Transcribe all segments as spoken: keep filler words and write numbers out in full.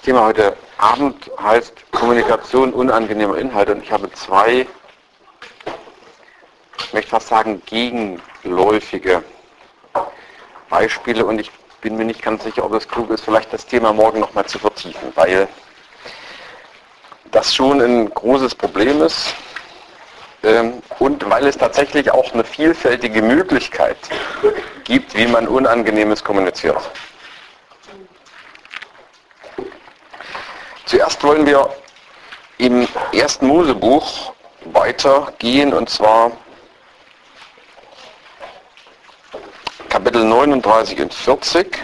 Thema heute Abend heißt Kommunikation unangenehmer Inhalte und ich habe zwei, ich möchte fast sagen, gegenläufige Beispiele und ich bin mir nicht ganz sicher, ob es klug ist, vielleicht das Thema morgen nochmal zu vertiefen, weil das schon ein großes Problem ist ähm, und weil es tatsächlich auch eine vielfältige Möglichkeit gibt, wie man Unangenehmes kommuniziert. Zuerst wollen wir im ersten Mosebuch weitergehen und zwar Kapitel neununddreißig und vierzig.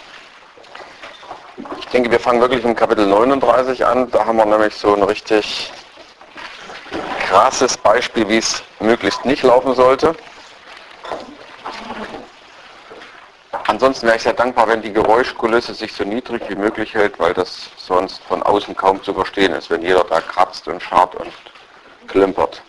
Ich denke, wir fangen wirklich im Kapitel neununddreißig an. Da haben wir nämlich so ein richtig krasses Beispiel, wie es möglichst nicht laufen sollte. Ansonsten wäre ich sehr dankbar, wenn die Geräuschkulisse sich so niedrig wie möglich hält, weil das sonst von außen kaum zu verstehen ist, wenn jeder da kratzt und scharrt und klimpert.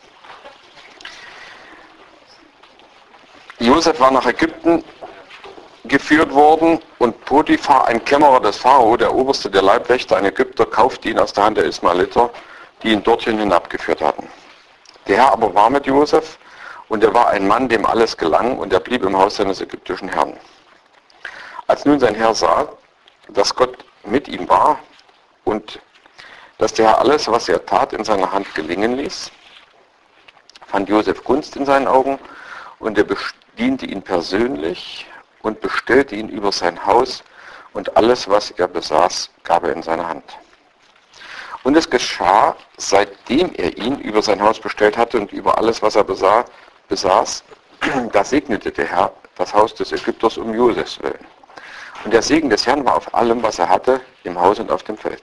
Josef war nach Ägypten geführt worden und Potiphar, ein Kämmerer des Pharao, der Oberste der Leibwächter, ein Ägypter, kaufte ihn aus der Hand der Ismaeliter, die ihn dorthin hinabgeführt hatten. Der Herr aber war mit Josef und er war ein Mann, dem alles gelang und er blieb im Haus seines ägyptischen Herrn. Als nun sein Herr sah, dass Gott mit ihm war und dass der Herr alles, was er tat, in seiner Hand gelingen ließ, fand Josef Gunst in seinen Augen und er bediente ihn persönlich und bestellte ihn über sein Haus und alles, was er besaß, gab er in seine Hand. Und es geschah, seitdem er ihn über sein Haus bestellt hatte und über alles, was er besah, besaß, da segnete der Herr das Haus des Ägypters um Josefs willen. Und der Segen des Herrn war auf allem, was er hatte, im Haus und auf dem Feld.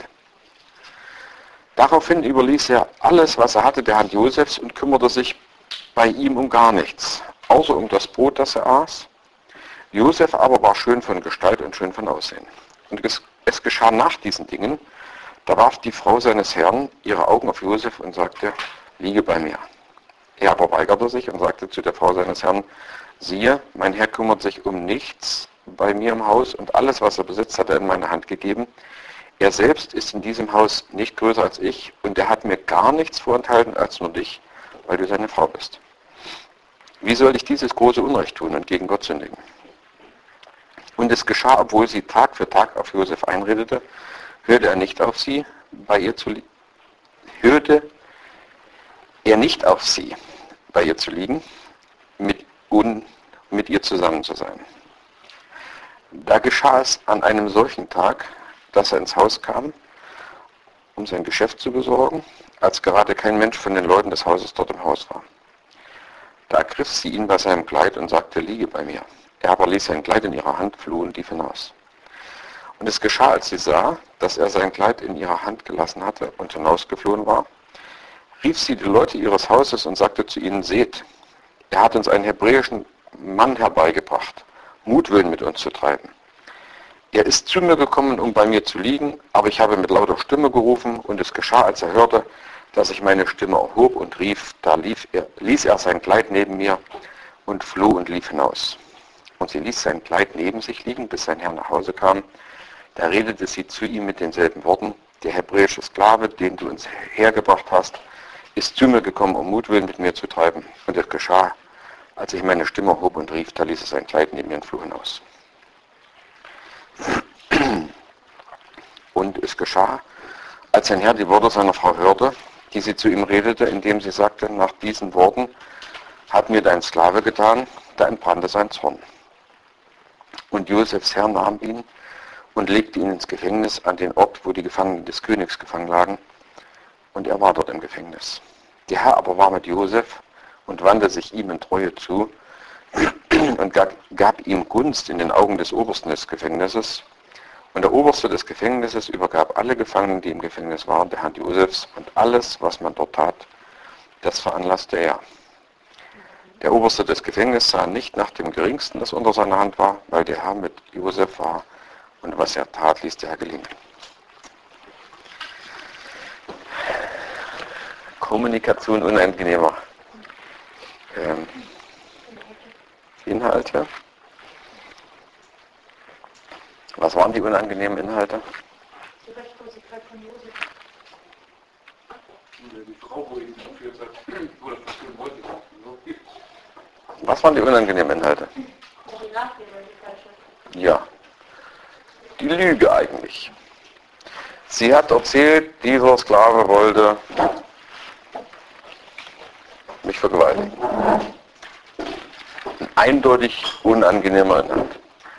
Daraufhin überließ er alles, was er hatte, der Hand Josefs und kümmerte sich bei ihm um gar nichts, außer um das Brot, das er aß. Josef aber war schön von Gestalt und schön von Aussehen. Und es, es geschah nach diesen Dingen, da warf die Frau seines Herrn ihre Augen auf Josef und sagte, liege bei mir. Er aber weigerte sich und sagte zu der Frau seines Herrn, siehe, mein Herr kümmert sich um nichts bei mir im Haus und alles, was er besitzt, hat er in meine Hand gegeben. Er selbst ist in diesem Haus nicht größer als ich und er hat mir gar nichts vorenthalten als nur dich, weil du seine Frau bist. Wie soll ich dieses große Unrecht tun und gegen Gott sündigen? Und es geschah, obwohl sie Tag für Tag auf Josef einredete, hörte er nicht auf sie, bei ihr zu liegen, hörte er nicht auf sie, bei ihr zu liegen, mit, und mit ihr zusammen zu sein. Da geschah es an einem solchen Tag, dass er ins Haus kam, um sein Geschäft zu besorgen, als gerade kein Mensch von den Leuten des Hauses dort im Haus war. Da ergriff sie ihn bei seinem Kleid und sagte, liege bei mir. Er aber ließ sein Kleid in ihrer Hand, floh und lief hinaus. Und es geschah, als sie sah, dass er sein Kleid in ihrer Hand gelassen hatte und hinausgeflohen war, rief sie die Leute ihres Hauses und sagte zu ihnen, seht, er hat uns einen hebräischen Mann herbeigebracht, Mutwillen mit uns zu treiben. Er ist zu mir gekommen, um bei mir zu liegen, aber ich habe mit lauter Stimme gerufen und es geschah, als er hörte, dass ich meine Stimme erhob und rief, da lief er, ließ er sein Kleid neben mir und floh und lief hinaus. Und sie ließ sein Kleid neben sich liegen, bis sein Herr nach Hause kam. Da redete sie zu ihm mit denselben Worten, der hebräische Sklave, den du uns hergebracht hast, ist zu mir gekommen, um Mutwillen mit mir zu treiben. Und es geschah, als ich meine Stimme erhob und rief, da ließ er sein Kleid neben mir und floh hinaus. Und es geschah, als sein Herr die Worte seiner Frau hörte, die sie zu ihm redete, indem sie sagte, nach diesen Worten hat mir dein Sklave getan, da entbrannte sein Zorn. Und Josefs Herr nahm ihn und legte ihn ins Gefängnis an den Ort, wo die Gefangenen des Königs gefangen lagen, und er war dort im Gefängnis. Der Herr aber war mit Josef und wandte sich ihm in Treue zu und gab, gab ihm Gunst in den Augen des Obersten des Gefängnisses. Und der Oberste des Gefängnisses übergab alle Gefangenen, die im Gefängnis waren, der Hand Josefs, und alles, was man dort tat, das veranlasste er. Der Oberste des Gefängnisses sah nicht nach dem Geringsten, das unter seiner Hand war, weil der Herr mit Josef war, und was er tat, ließ der Herr gelingen. Kommunikation unangenehmer ähm, Inhalte. Was waren die unangenehmen Inhalte? Die Rechtlosigkeit von Josef. Die Frau, wo ihn geführt hat, oder verführen wollte. Was waren die unangenehmen Inhalte? Die Nachrede, die falsche. Ja, die Lüge eigentlich. Sie hat erzählt, dieser Sklave wollte mich vergewaltigen. Ein eindeutig unangenehmer Inhalt.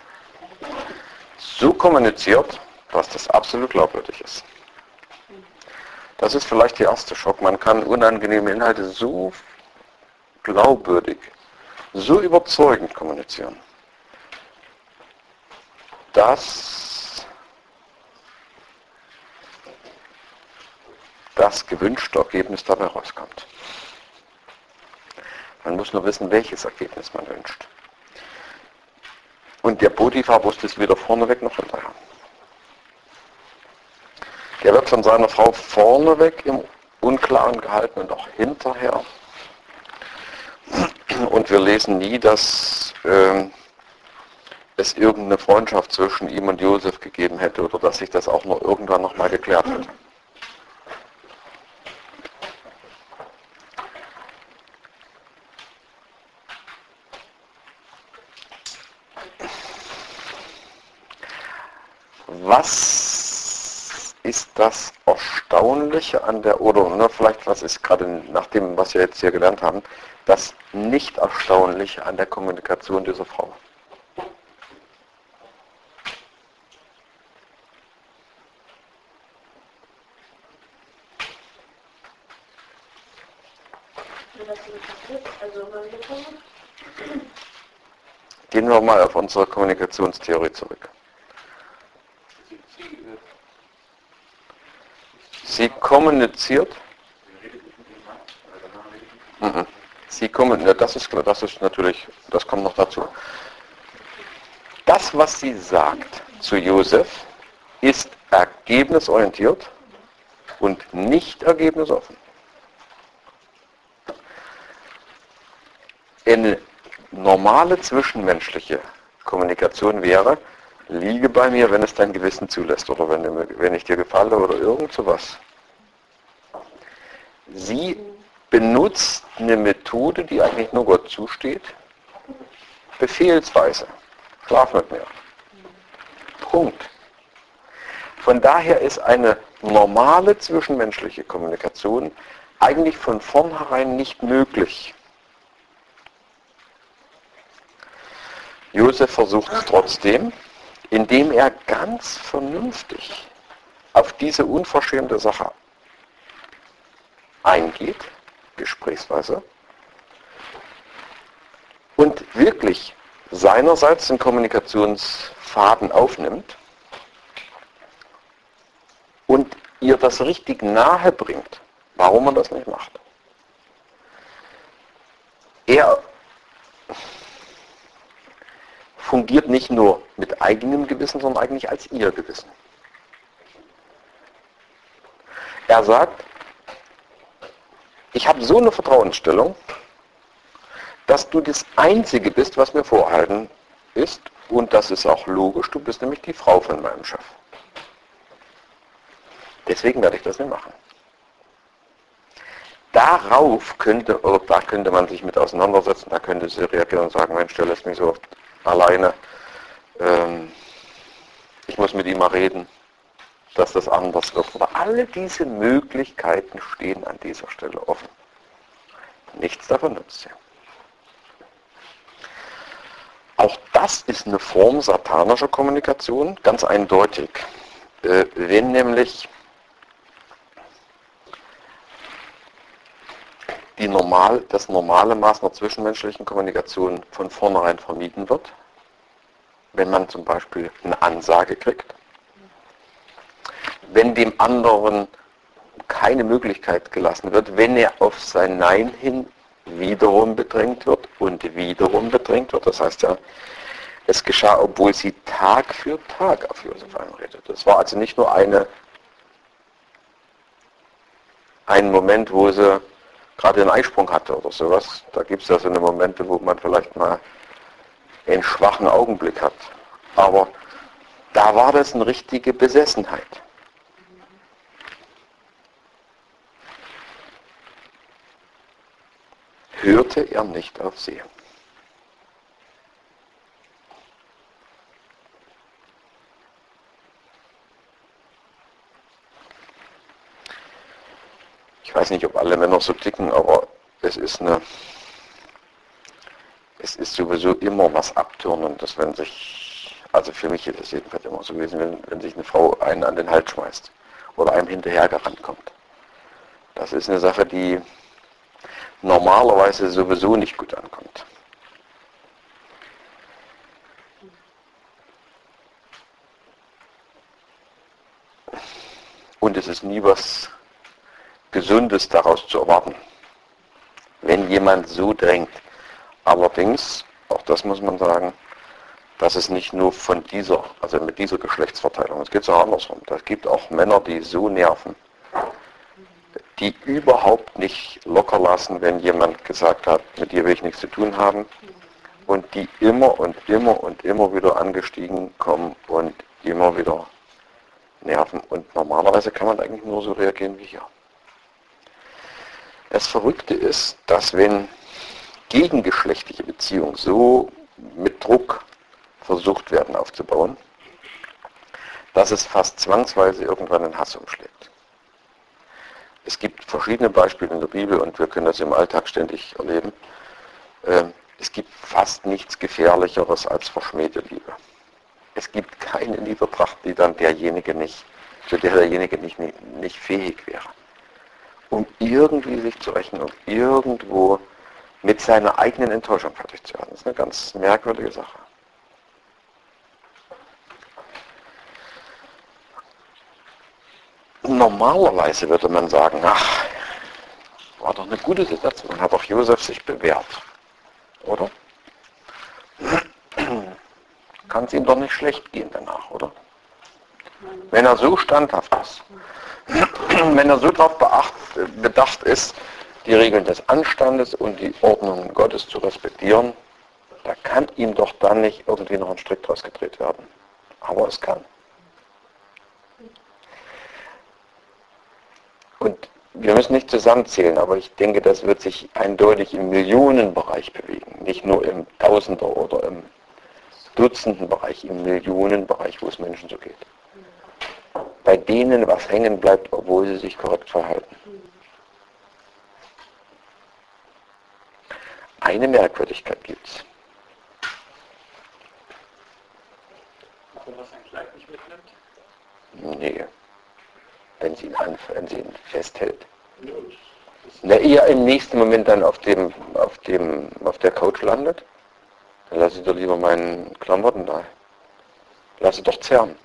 So kommuniziert, dass das absolut glaubwürdig ist. Das ist vielleicht der erste Schock. Man kann unangenehme Inhalte so glaubwürdig, so überzeugend kommunizieren, dass das gewünschte Ergebnis dabei rauskommt. Man muss nur wissen, welches Ergebnis man wünscht. Und der Potiphar wusste es weder vorneweg noch hinterher. Der wird von seiner Frau vorneweg im Unklaren gehalten und auch hinterher. Und wir lesen nie, dass äh, es irgendeine Freundschaft zwischen ihm und Josef gegeben hätte oder dass sich das auch noch irgendwann nochmal geklärt hätte. Was ist das Erstaunliche an der, oder ne, vielleicht was ist gerade nach dem, was wir jetzt hier gelernt haben, das nicht Erstaunliche an der Kommunikation dieser Frau? Gehen wir mal auf unsere Kommunikationstheorie zurück. Sie kommuniziert. Sie kommuniziert, das ist klar, das ist natürlich, das kommt noch dazu. Das, was sie sagt zu Josef, ist ergebnisorientiert und nicht ergebnisoffen. Eine normale zwischenmenschliche Kommunikation wäre, liege bei mir, wenn es dein Gewissen zulässt oder wenn, wenn ich dir gefalle oder irgend sowas. Sie benutzt eine Methode, die eigentlich nur Gott zusteht. Befehlsweise. Schlaf mit mir. Punkt. Von daher ist eine normale zwischenmenschliche Kommunikation eigentlich von vornherein nicht möglich. Josef versucht es trotzdem, indem er ganz vernünftig auf diese unverschämte Sache eingeht, gesprächsweise, und wirklich seinerseits den Kommunikationsfaden aufnimmt und ihr das richtig nahe bringt, warum er das nicht macht. Er fungiert nicht nur mit eigenem Gewissen, sondern eigentlich als ihr Gewissen. Er sagt, ich habe so eine Vertrauensstellung, dass du das Einzige bist, was mir vorhalten ist, und das ist auch logisch, du bist nämlich die Frau von meinem Chef. Deswegen werde ich das nicht machen. Darauf könnte, oder da könnte man sich mit auseinandersetzen, da könnte sie reagieren und sagen, Mensch, der lässt mich so alleine, ähm, ich muss mit ihm mal reden, dass das anders wird. Aber alle diese Möglichkeiten stehen an dieser Stelle offen. Nichts davon nutzt sie. Auch das ist eine Form satanischer Kommunikation, ganz eindeutig. Äh, wenn nämlich die normal, das normale Maß einer zwischenmenschlichen Kommunikation von vornherein vermieden wird, wenn man zum Beispiel eine Ansage kriegt, wenn dem anderen keine Möglichkeit gelassen wird, wenn er auf sein Nein hin wiederum bedrängt wird und wiederum bedrängt wird. Das heißt ja, es geschah, obwohl sie Tag für Tag auf Josef einredet. Das war also nicht nur eine, ein Moment, wo sie gerade einen Eisprung hatte oder sowas. Da gibt es ja so eine Momente, wo man vielleicht mal einen schwachen Augenblick hat. Aber da war das eine richtige Besessenheit. er nicht auf sie. Ich weiß nicht, ob alle Männer so ticken, aber es ist eine, es ist sowieso immer was Abtörnendes, wenn sich, also für mich ist es jedenfalls immer so gewesen, wenn, wenn sich eine Frau einen an den Hals schmeißt oder einem hinterher gerannt kommt. Das ist eine Sache, die normalerweise sowieso nicht gut ankommt. Und es ist nie was Gesundes daraus zu erwarten, wenn jemand so drängt. Allerdings, auch das muss man sagen, dass es nicht nur von dieser, also mit dieser Geschlechtsverteilung, es geht auch andersrum. Es gibt auch Männer, die so nerven, die überhaupt nicht locker lassen, wenn jemand gesagt hat, mit dir will ich nichts zu tun haben, und die immer und immer und immer wieder angestiegen kommen und immer wieder nerven. Und normalerweise kann man eigentlich nur so reagieren wie hier. Das Verrückte ist, dass wenn gegengeschlechtliche Beziehungen so mit Druck versucht werden aufzubauen, dass es fast zwangsweise irgendwann in Hass umschlägt. Es gibt verschiedene Beispiele in der Bibel und wir können das im Alltag ständig erleben. Es gibt fast nichts Gefährlicheres als verschmähte Liebe. Es gibt keine Liebetracht, die dann derjenige nicht, zu der derjenige nicht, nicht, nicht fähig wäre, um irgendwie sich zu rächen und irgendwo mit seiner eigenen Enttäuschung fertig zu werden. Das ist eine ganz merkwürdige Sache. Normalerweise würde man sagen, ach, war doch eine gute Situation, hat auch Josef sich bewährt, oder? Kann es ihm doch nicht schlecht gehen danach, oder? Wenn er so standhaft ist, wenn er so darauf bedacht ist, die Regeln des Anstandes und die Ordnungen Gottes zu respektieren, da kann ihm doch dann nicht irgendwie noch ein Strick draus gedreht werden. Aber es kann. Und wir müssen nicht zusammenzählen, aber ich denke, das wird sich eindeutig im Millionenbereich bewegen. Nicht nur im Tausender- oder im Dutzendenbereich, im Millionenbereich, wo es Menschen so geht. Bei denen was hängen bleibt, obwohl sie sich korrekt verhalten. Eine Merkwürdigkeit gibt es. Wenn man sein Kleid nicht mitnimmt? Nee. Wenn sie ihn, an, wenn sie ihn festhält. Na, eher im nächsten Moment dann auf dem, auf dem, auf der Couch landet, dann lasse ich doch lieber meinen Klamotten da. Lasse doch zerren.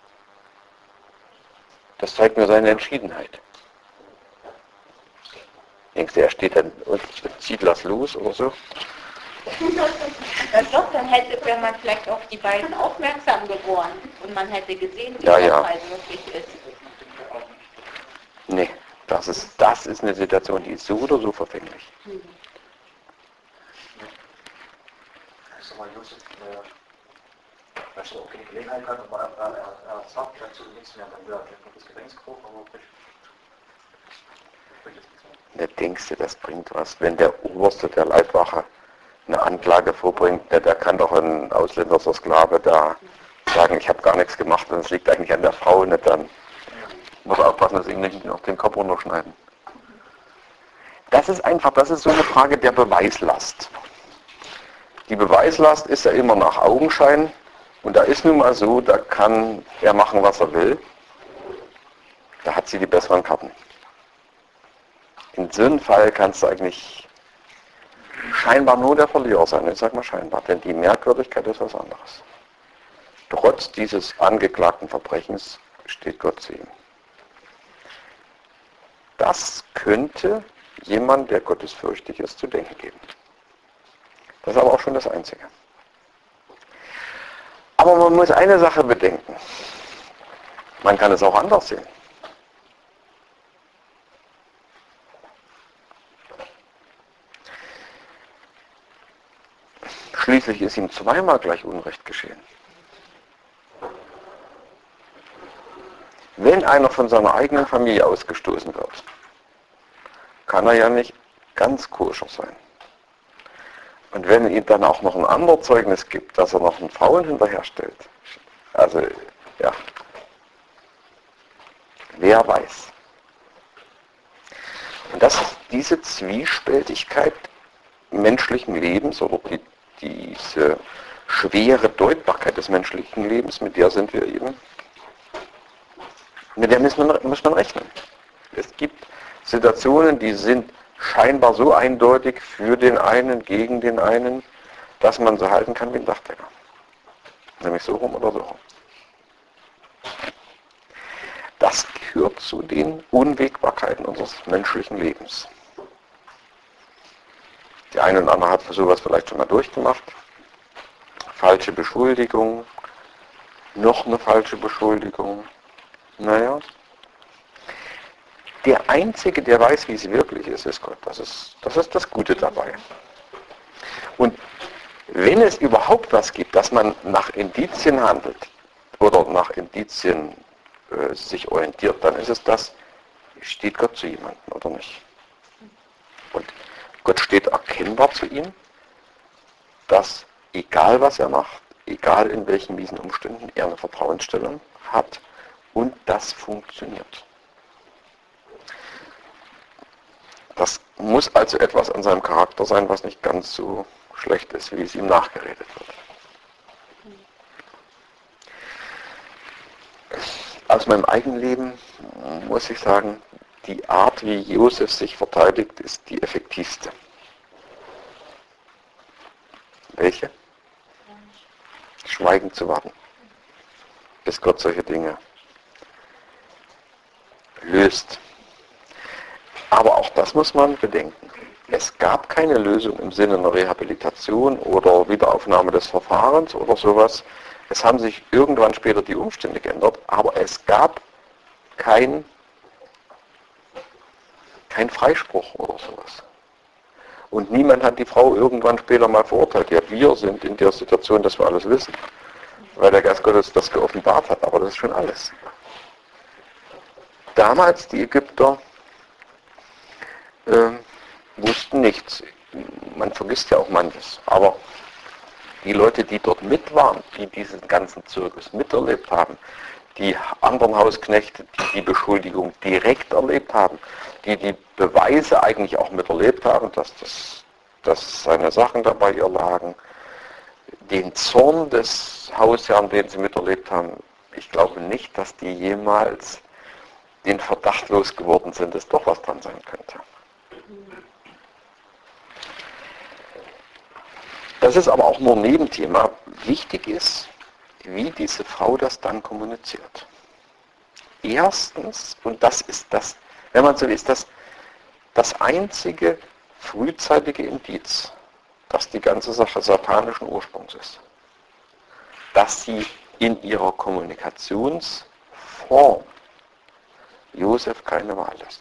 Das zeigt mir seine Entschiedenheit. Denkst du, er steht dann und zieht das los oder so? Ja, doch, dann hätte wäre man vielleicht auf die beiden aufmerksam geworden und man hätte gesehen, wie Ja, das ja. halt wirklich ist. Nee, das ist, das ist eine Situation, die ist so oder so verfänglich. Hm. Ich sag mal, Josef, äh, vielleicht auch keine Gelegenheit gehabt, aber er, er, er sagt dazu nichts mehr, dann wird er das Gedenkspruch, aber ich Da denkst du, das bringt was. Wenn der Oberste der Leibwache eine Anklage vorbringt, der, der kann doch ein Ausländer, so Sklave, da sagen, ich habe gar nichts gemacht und es liegt eigentlich an der Frau, nicht dann. Muss aufpassen, dass sie ihm nicht noch den Kopf runterschneiden. Das ist einfach, das ist so eine Frage der Beweislast. Die Beweislast ist ja immer nach Augenschein und da ist nun mal so, da kann er machen, was er will. Da hat sie die besseren Karten. In so einem Fall kannst du eigentlich scheinbar nur der Verlierer sein. Ich sag mal scheinbar, denn die Merkwürdigkeit ist was anderes. Trotz dieses angeklagten Verbrechens steht Gott zu ihm. Das könnte jemand, der gottesfürchtig ist, zu denken geben. Das ist aber auch schon das Einzige. Aber man muss eine Sache bedenken. Man kann es auch anders sehen. Schließlich ist ihm zweimal gleich Unrecht geschehen. Wenn einer von seiner eigenen Familie ausgestoßen wird, kann er ja nicht ganz koscher sein. Und wenn ihm dann auch noch ein anderes Zeugnis gibt, dass er noch einen Frauen hinterherstellt, also ja, wer weiß. Und das ist diese Zwiespältigkeit menschlichen Lebens oder die, diese schwere Deutbarkeit des menschlichen Lebens, mit der sind wir eben, mit der muss man, muss man rechnen. Es gibt Situationen, die sind scheinbar so eindeutig für den einen, gegen den einen, dass man so halten kann wie ein Dachdecker. Nämlich so rum oder so rum. Das gehört zu den Unwägbarkeiten unseres menschlichen Lebens. Die eine oder andere hat für sowas vielleicht schon mal durchgemacht. Falsche Beschuldigung, noch eine falsche Beschuldigung. Naja. Der Einzige, der weiß, wie es wirklich ist, ist Gott. Das ist, das ist das Gute dabei. Und wenn es überhaupt was gibt, dass man nach Indizien handelt oder nach Indizien äh, sich orientiert, dann ist es das, steht Gott zu jemandem oder nicht. Und Gott steht erkennbar zu ihm, dass egal was er macht, egal in welchen miesen Umständen, er eine Vertrauensstellung hat und das funktioniert. Das muss also etwas an seinem Charakter sein, was nicht ganz so schlecht ist, wie es ihm nachgeredet wird. Aus meinem eigenen Leben muss ich sagen, die Art, wie Josef sich verteidigt, ist die effektivste. Welche? Schweigend zu warten, bis Gott solche Dinge löst. Aber auch das muss man bedenken. Es gab keine Lösung im Sinne einer Rehabilitation oder Wiederaufnahme des Verfahrens oder sowas. Es haben sich irgendwann später die Umstände geändert, aber es gab kein, kein Freispruch oder sowas. Und niemand hat die Frau irgendwann später mal verurteilt. Ja, wir sind in der Situation, dass wir alles wissen, weil der Geist Gottes das geoffenbart hat, aber das ist schon alles. Damals die Ägypter äh, wussten nichts. Man vergisst ja auch manches. Aber die Leute, die dort mit waren, die diesen ganzen Zirkus miterlebt haben, die anderen Hausknechte, die die Beschuldigung direkt erlebt haben, die die Beweise eigentlich auch miterlebt haben, dass, das, dass seine Sachen dabei ihr lagen, den Zorn des Hausherrn, den sie miterlebt haben, ich glaube nicht, dass die jemals den Verdacht losgeworden sind, dass doch was dran sein könnte. Das ist aber auch nur ein Nebenthema. Wichtig ist, wie diese Frau das dann kommuniziert. Erstens, und das ist das, wenn man so will, ist das das einzige frühzeitige Indiz, dass die ganze Sache satanischen Ursprungs ist. Dass sie in ihrer Kommunikationsform Josef keine Wahl lässt.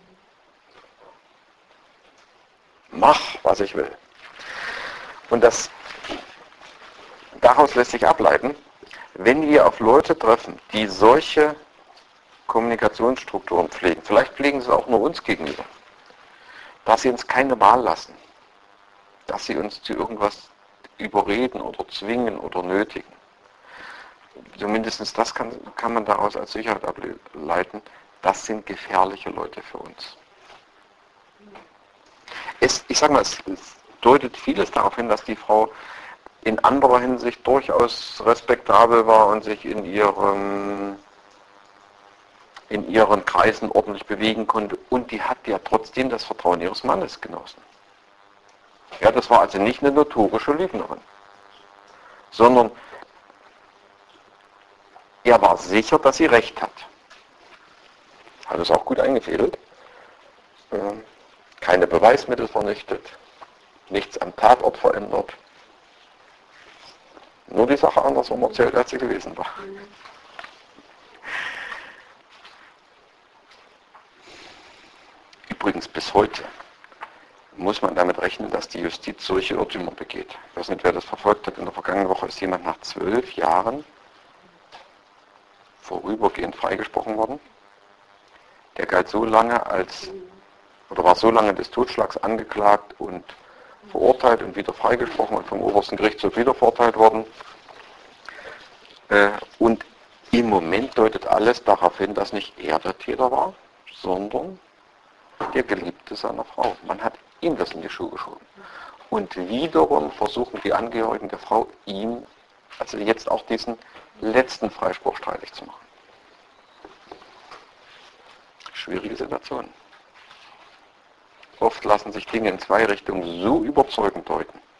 Mach, was ich will. Und das, daraus lässt sich ableiten, wenn wir auf Leute treffen, die solche Kommunikationsstrukturen pflegen, vielleicht pflegen sie auch nur uns gegenüber, dass sie uns keine Wahl lassen, dass sie uns zu irgendwas überreden oder zwingen oder nötigen. Zumindest das kann, kann man daraus als Sicherheit ableiten, das sind gefährliche Leute für uns. Es, ich sage mal, es, es deutet vieles darauf hin, dass die Frau in anderer Hinsicht durchaus respektabel war und sich in ihrem in ihren Kreisen ordentlich bewegen konnte. Und die hat ja trotzdem das Vertrauen ihres Mannes genossen. Ja, das war also nicht eine notorische Lügnerin, sondern er war sicher, dass sie recht hat. Hat es auch gut eingefädelt. Keine Beweismittel vernichtet, nichts am Tatort verändert. Nur die Sache andersrum erzählt, als sie gewesen war. Übrigens bis heute muss man damit rechnen, dass die Justiz solche Irrtümer begeht. Ich weiß nicht, wer das verfolgt hat. In der vergangenen Woche ist jemand nach zwölf Jahren vorübergehend freigesprochen worden. Der galt so lange als, oder war so lange des Totschlags angeklagt und verurteilt und wieder freigesprochen und vom obersten Gerichtshof wieder verurteilt worden. Äh, und im Moment deutet alles darauf hin, dass nicht er der Täter war, sondern der Geliebte seiner Frau. Man hat ihm das in die Schuhe geschoben. Und wiederum versuchen die Angehörigen der Frau, ihm, also jetzt auch diesen letzten Freispruch streitig zu machen. Schwierige Situation. Oft lassen sich Dinge in zwei Richtungen so überzeugend deuten,